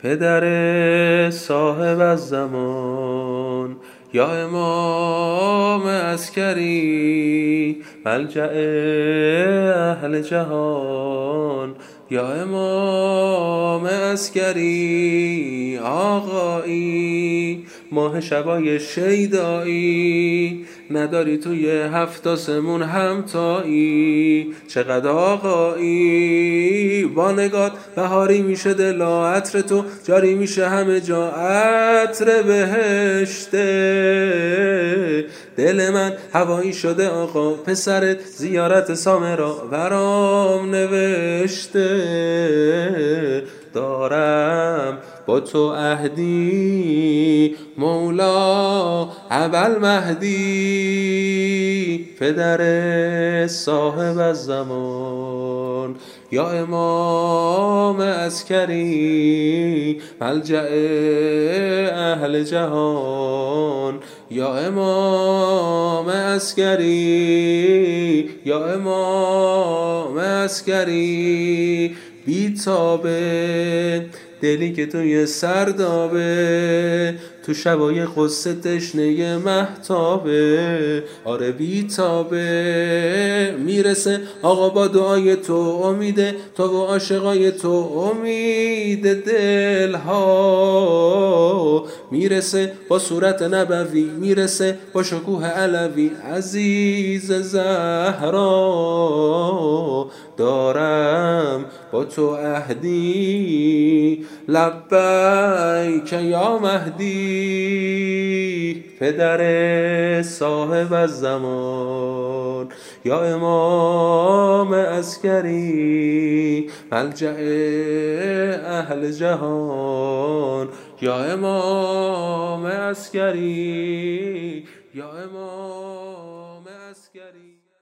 پدر صاحب الزمان، یا امام عسکری، ملجأ اهل جهان، یا امام عسکری. آقایی ماه شبای شیدایی، نداری توی 7 آسمون همتایی. چقدر آقایی با نگات بهاری میشه دلا، عطر تو جاری میشه همه جا، عطر بهشته. دل من هوایی شده آقا، پسرت زیارت سامرا برام نوشته. دارم با تو عهدی مولا ابوالمهدی، پدر صاحب الزمان، یا امام عسکری، ملجأ اهل جهان، یا امام عسکری، یا امام عسکری. بیتابه دلی که توی سردابه، تو شبای قصه تشنه مهتابه. آره بیتابه میرسه آقا با دعای تو، امید تو و عاشقای تو، امید دلها. میرسه با صورت نبوی، میرسه با شکوه علوی، عزیز زهرا. دارم با تو عهدی لبیک یا مهدی، پدر صاحب الزمان، یا امام عسکری، ملجأ اهل جهان، یا امام عسکری، یا امام عسکری.